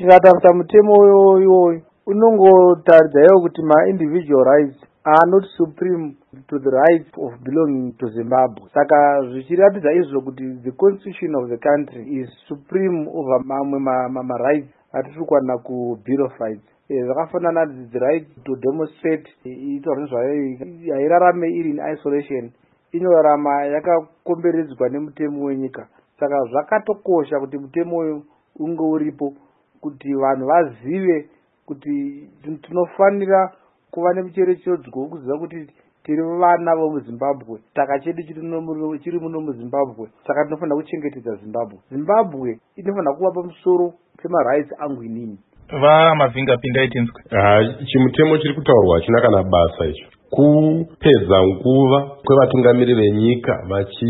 Tikatarisa mutemo iwoyo unongotaridzawo kuti ma-individual rights are not supreme to the rights of belonging to Zimbabwe. Saka zvichiratidza izvo kuti the constitution of the country is supreme over mamwe rights atiri kuwana ku-bill of rights. Zvakafanana the right to demonstrate itaura nezvayo hairarame iri in isolation, inorarama yakakomberedzwa nemutemo wenyika. Saka zvakatokosha kuti mutemo uyu unge uripo kuti vanhu vazive kuti tinofanira kuva nemucherechedzo wekuziva kuti tiri vana vemuzimbabwe, taka chedu chiri muno muzimbabwe, saka tinofanira kuchengetedza zimbabwe. Zimbabwe inofanira kuva pamusoro pemarights angu inini. Mavinga pinda itinzwe chimutemo chiri kutaurwa hachina kana basa icho, kupedza nguva kwevatungamiri venyika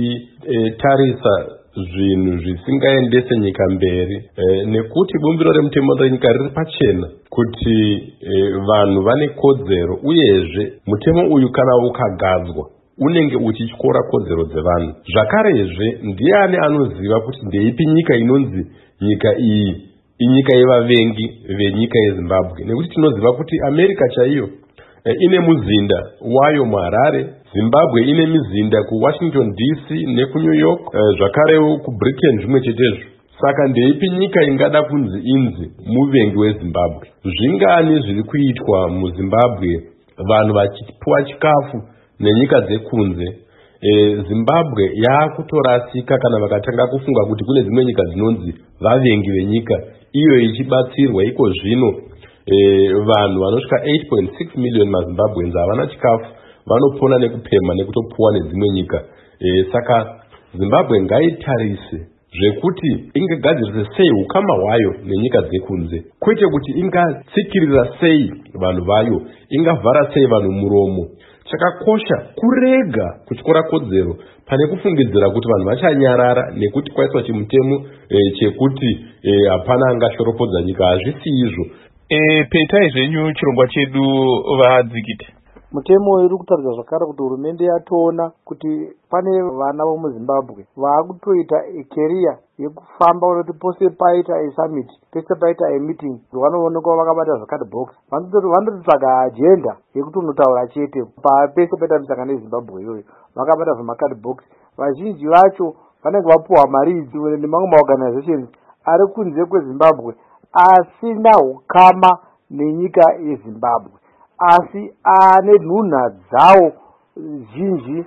vachitarisa zvinhu zvisingaendese nyika mberi, nekuti bumbiro remutemo renyika riri pachena kuti vanhu vane kodzero, uyezve mutemo uyu kana ukagadzwa unenge uchityora kodzero dzevanhu. Zvakarezve ndiani anoziva kuti ndeipi nyika inonzi nyika iyi inyika yevavengi venyika yeZimbabwe? Nekuti tinoziva kuti America chaiyo ine muzinda wayo muHarare, Zimbabwe ine mizinda kuWashington DC nekuNew York, zvakarewo kuBritain zvimwe chetezvo. Saka ndeipi nyika ingada kunzi inzi muvengi weZimbabwe? Zvingani zviri kuitwa muZimbabwe vanhu vachipuwa chikafu nenyika dzekunze? Zimbabwe yakutorasika kana vakatanga kufunga kuti kune dzimwe nyika dzinonzi vavengi venyika, iyo ichibatsirwa iko zvino vanhu vanosvika 8.6 million maZimbabweans havana chikafu, vanopona nekupema nekutopuwa nedzimwe nyika. Saka Zimbabwe ngaitarise zvekuti ingagadzirise sei ukama hwayo nenyika dzekunze, kwete kuti ingatsikirira sei vanhu vayo, ingavhara sei vanhu muromo. Chakakosha kurega kutyora kodzero pane kufungidzira kuti vanhu vachanyarara nekuti kwaiswa chimutemo chekuti hapana angashoropodza nyika. Hazvisi izvo. Petai zvenyu chirongwa chedu vadzikite. Mutemo uri kutaridza zvakare kuti hurumende yatoona kuti pane vana vomuZimbabwe vakutoita career yekufamba kuti pose paita summit, pese paita meeting, vanoonekwa vakabata zvakadbox, vanotitsvaga agenda yekuti unotaura chete pese paita misangano yeZimbabwe iyoyo, vakabata zvemakadbox. Vazhinji vacho vanenge vapuwa mari idzi nemamwe maorganizations ari kunze kweZimbabwe asina hukama nenyika yeZimbabwe, asi ane nhunha dzawo zhinji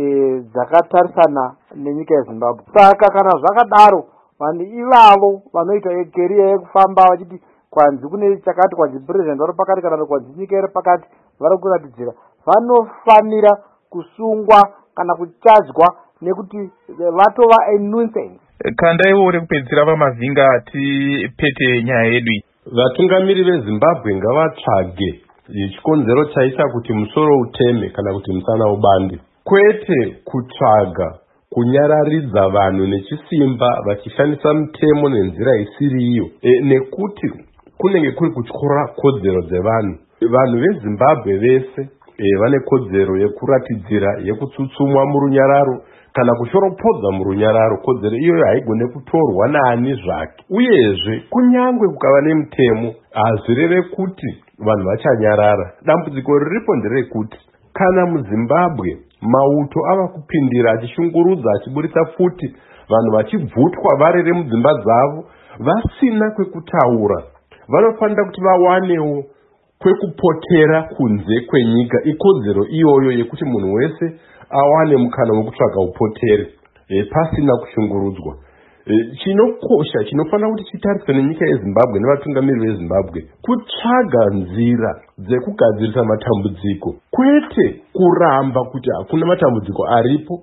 dzakatarisana nenyika yeZimbabwe. Saka kana zvakadaro, vanhu ivavo vanoita career yekufamba vachiti kwanzi kune chakati, kwanzi president vari pakati, kana kwanzi nyika iri pakati, vari kuratidzira, vanofanira kusungwa kana kuchajwa nekuti vatova a nuisance. Kandaiwo uri kupedzisira pamavinga tipete nyaya yedu iyi. Vatungamiri veZimbabwe ngavatsvage chikonzero chaita kuti musoro uteme kana kuti musana ubande, kwete kutsvaga kunyararidza vanhu nechisimba vachishandisa mutemo nenzira isiri iyo, nekuti kunenge kuri kutyora kodzero dzevanhu. Vanhu veZimbabwe vese vane kodzero yekuratidzira, yekutsutsumwa murunyararo kana kushoropodza murunyararo. Kodzero iyoyo haigone kutorwa naani zvake. Uyezve kunyangwe kukava nemutemo, hazvireve kuti vanhu vachanyarara. Dambudziko riripo nderekuti kana muZimbabwe mauto ava kupindira achishungurudza, achiburitsa futi, vanhu vachibvutwa varere mudzimba dzavo vasina kwekutaura, vanofanira kuti vawanewo kwekupotera kunze kwenyika. Ikodzero iyoyo yekuti munhu wese awane mukana wekutsvaga upotere pasina kushungurudzwa. Chinokosha chinofanira kuti chitariswe nenyika yeZimbabwe nevatungamiri veZimbabwe kutsvaga nzira dzekugadzirisa matambudziko, kwete kuramba kuti hakuna matambudziko aripo